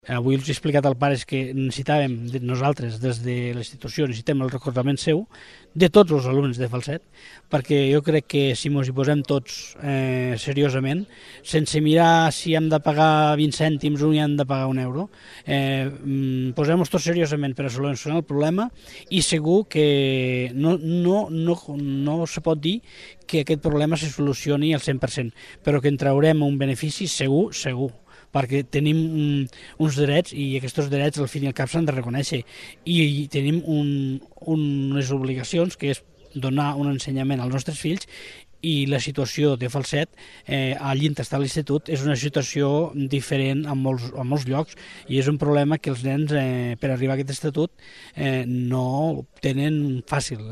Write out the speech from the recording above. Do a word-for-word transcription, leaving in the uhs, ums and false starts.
Avui els he explicat als pares que necessitàvem, nosaltres, des de la institució, necessitem el recordament seu de tots els alumnes de Falset, perquè jo crec que si ens hi posem tots eh, seriosament, sense mirar si hem de pagar vint cèntims o hi hem de pagar un euro, eh, posem-nos tots seriosament per a solucionar el problema i segur que no, no, no, no se pot dir que aquest problema se solucioni al cent per cent, però que en traurem un benefici segur, segur, perquè tenim uns drets i aquests drets al fin i al cap s'han de reconèixer i tenim un, unes obligacions que és donar un ensenyament als nostres fills i la situació de Falset, eh, allí on està l'institut, és una situació diferent en molts, en molts llocs i és un problema que els nens, eh, per arribar a aquest estatut, eh, no tenen fàcil.